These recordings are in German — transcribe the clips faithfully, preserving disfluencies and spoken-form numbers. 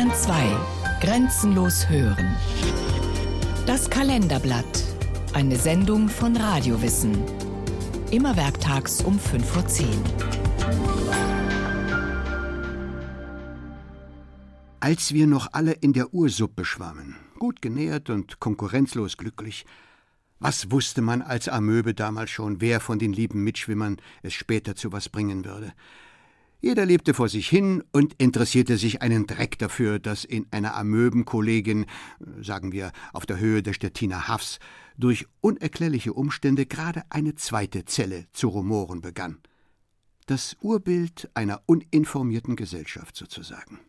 Bayern zwei. Grenzenlos hören. Das Kalenderblatt. Eine Sendung von Radiowissen. Immer werktags um fünf Uhr zehn. Als wir noch alle in der Ursuppe schwammen, gut genährt und konkurrenzlos glücklich, was wusste man als Amöbe damals schon, wer von den lieben Mitschwimmern es später zu was bringen würde? Jeder lebte vor sich hin und interessierte sich einen Dreck dafür, dass in einer Amöbenkollegin, sagen wir auf der Höhe der Stettiner Hafs, durch unerklärliche Umstände gerade eine zweite Zelle zu rumoren begann. Das Urbild einer uninformierten Gesellschaft sozusagen.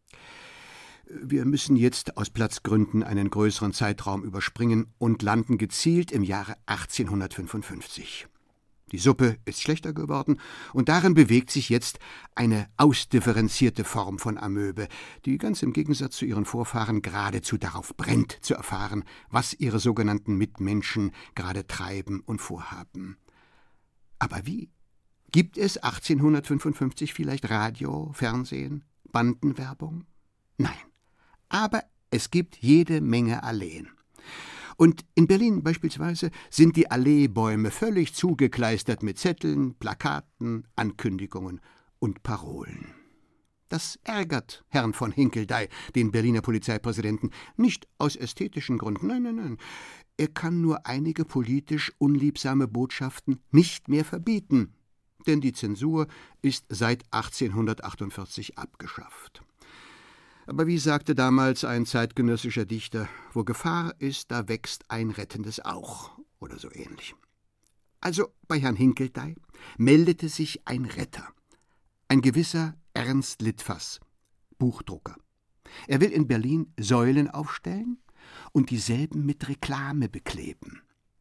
Wir müssen jetzt aus Platzgründen einen größeren Zeitraum überspringen und landen gezielt im Jahre achtzehnhundertfünfundfünfzig. Die Suppe ist schlechter geworden und darin bewegt sich jetzt eine ausdifferenzierte Form von Amöbe, die ganz im Gegensatz zu ihren Vorfahren geradezu darauf brennt, zu erfahren, was ihre sogenannten Mitmenschen gerade treiben und vorhaben. Aber wie? Gibt es achtzehnhundertfünfundfünfzig vielleicht Radio, Fernsehen, Bandenwerbung? Nein. Aber es gibt jede Menge Alleen. Und in Berlin beispielsweise sind die Alleebäume völlig zugekleistert mit Zetteln, Plakaten, Ankündigungen und Parolen. Das ärgert Herrn von Hinkeldeij, den Berliner Polizeipräsidenten, nicht aus ästhetischen Gründen, nein, nein, nein. Er kann nur einige politisch unliebsame Botschaften nicht mehr verbieten, denn die Zensur ist seit achtzehnhundertachtundvierzig abgeschafft. Aber wie sagte damals ein zeitgenössischer Dichter, wo Gefahr ist, da wächst ein Rettendes auch, oder so ähnlich. Also bei Herrn Hinkeldeij meldete sich ein Retter, ein gewisser Ernst Litfaß, Buchdrucker. Er will in Berlin Säulen aufstellen und dieselben mit Reklame bekleben.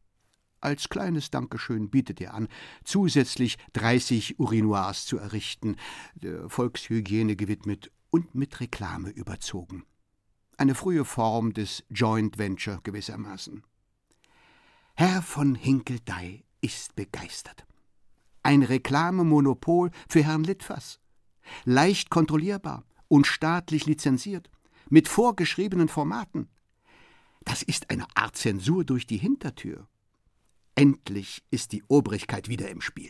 Als kleines Dankeschön bietet er an, zusätzlich dreißig Urinoirs zu errichten, der Volkshygiene gewidmet und mit Reklame überzogen. Eine frühe Form des Joint Venture gewissermaßen. Herr von Hinkeldeij ist begeistert. Ein Reklamemonopol für Herrn Litfaß. Leicht kontrollierbar und staatlich lizenziert, mit vorgeschriebenen Formaten. Das ist eine Art Zensur durch die Hintertür. Endlich ist die Obrigkeit wieder im Spiel.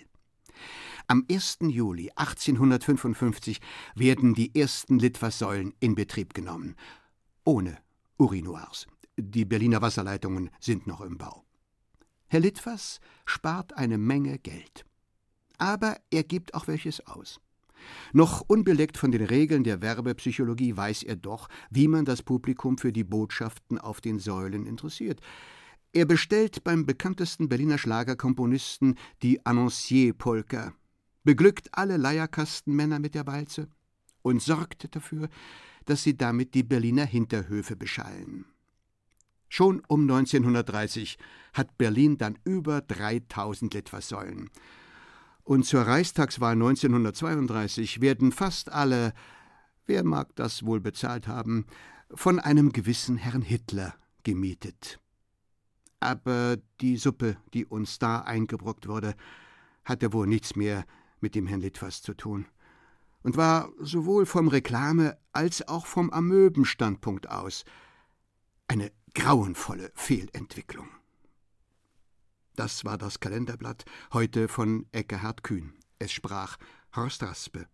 Am ersten Juli achtzehnhundertfünfundfünfzig werden die ersten Litfaßsäulen in Betrieb genommen. Ohne Urinoirs. Die Berliner Wasserleitungen sind noch im Bau. Herr Litfaß spart eine Menge Geld. Aber er gibt auch welches aus. Noch unbeleckt von den Regeln der Werbepsychologie weiß er doch, wie man das Publikum für die Botschaften auf den Säulen interessiert. Er bestellt beim bekanntesten Berliner Schlagerkomponisten die Annoncier-Polka, beglückt alle Leierkastenmänner mit der Walze und sorgt dafür, dass sie damit die Berliner Hinterhöfe beschallen. Schon um neunzehnhundertdreißig hat Berlin dann über dreitausend Litfaßsäulen. Und zur Reichstagswahl neunzehnhundertzweiunddreißig werden fast alle, wer mag das wohl bezahlt haben, von einem gewissen Herrn Hitler gemietet. Aber die Suppe, die uns da eingebrockt wurde, hatte wohl nichts mehr mit dem Herrn Litfaß zu tun und war sowohl vom Reklame- als auch vom Amöbenstandpunkt aus eine grauenvolle Fehlentwicklung. Das war das Kalenderblatt, heute von Ekkehard Kühn. Es sprach Horst Raspe.